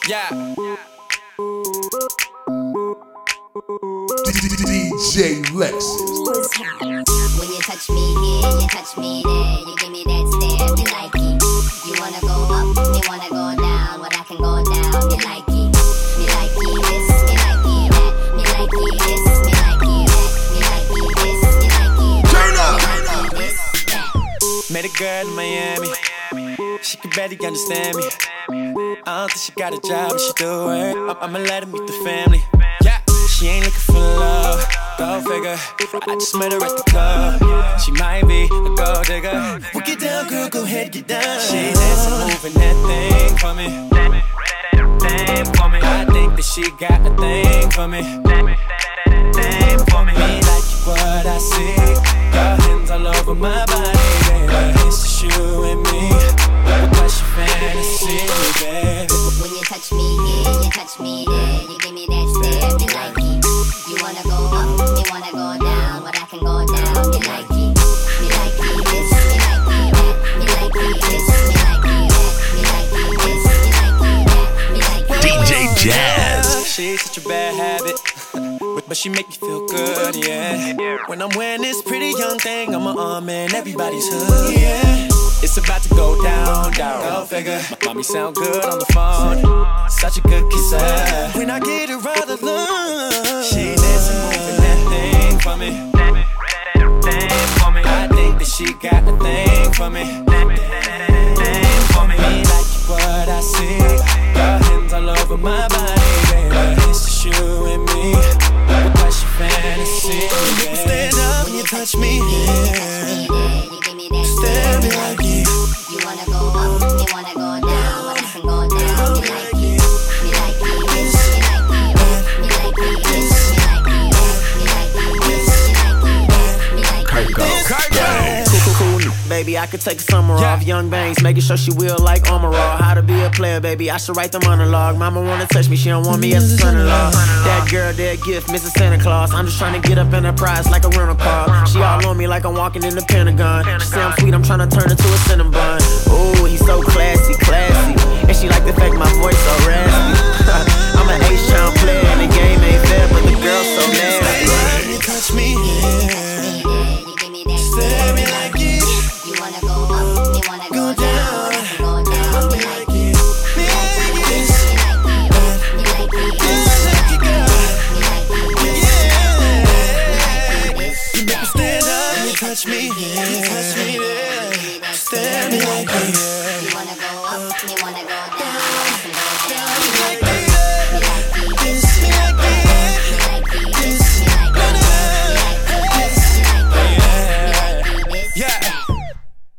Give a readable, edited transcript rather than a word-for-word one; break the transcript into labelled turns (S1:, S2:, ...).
S1: Yeah.
S2: DJ Lexus.
S3: When you touch me here, you touch me there, you give me that stare, me like it. You wanna go up, me wanna go down, but I can go down, me like it. Me like it this, me like it that, me like it this, me like it that, me like it this, me like it that.
S2: Turn up!
S3: Me like it this, that.
S1: Met a girl in Miami. She can barely understand me. I don't think she got a job, but she do it. I'ma let her meet the family. Yeah, she ain't looking for love. Go figure. I just met her at the club. She might be a gold digger. Well, get down, girl, go ahead, get down. She dancing, moving that thing for me. I think that she got a thing for me. Me like what I see. Your hands all over my body, baby. It's just you and me. What's your fantasy, baby?
S3: When you touch me here, you touch me there, you give me that stare, me like it. You wanna go up, me wanna go down, but I can go down, me like it. Me like it this, me like it that, me like it this, me like it that, me like it this, me like it that, me like it.
S4: DJ Jazz.
S1: She's such a bad habit, but she make me feel good, yeah. When I'm wearing this pretty young thing, I'm an arm in everybody's hood, yeah. It's about to go down, down. Go figure. My mommy sound good on the phone. Such a good kisser. When I get her out of love, she dancing, moving that thing for me. I think that she got a thing for me. Me like what I see. Your hands all over my body, baby. It's just you and me. What's your fantasy? You make me stand up when you touch me, yeah. Stare me like it.
S3: You wanna go up, me wanna go down, but I can go down, me like it. Me like it this, me like it that, me like it this, me like it that, me like it this, me like it that, me like it this.
S5: Cool, baby, I could take a summer off. Young bangs, making sure she will like armor raw. How to be a player, baby, I should write the monologue. Mama wanna touch me, she don't want me as a son-in-law. That girl, that gift, Mrs. Santa Claus. I'm just trying to get up in her prize like a rental car. She all on me like I'm walking in the Pentagon. She say I'm sweet, I'm trying to turn her to a cinnamon. Ooh, he's so classy, classy. And she like the fact my voice so raspy. I'm an H-town player and the game ain't fair, but the girl's so nasty.
S1: When you touch me, yeah. Stare me like it.
S3: You wanna go up, me wanna go down, I can go down, me like it.
S1: Me like it.
S3: Me like it this, me like it that, me like it this, me like it this.
S1: You make me stand up when you touch me, yeah. Touch me there. Stare me like it.
S3: You wanna go up, me wanna go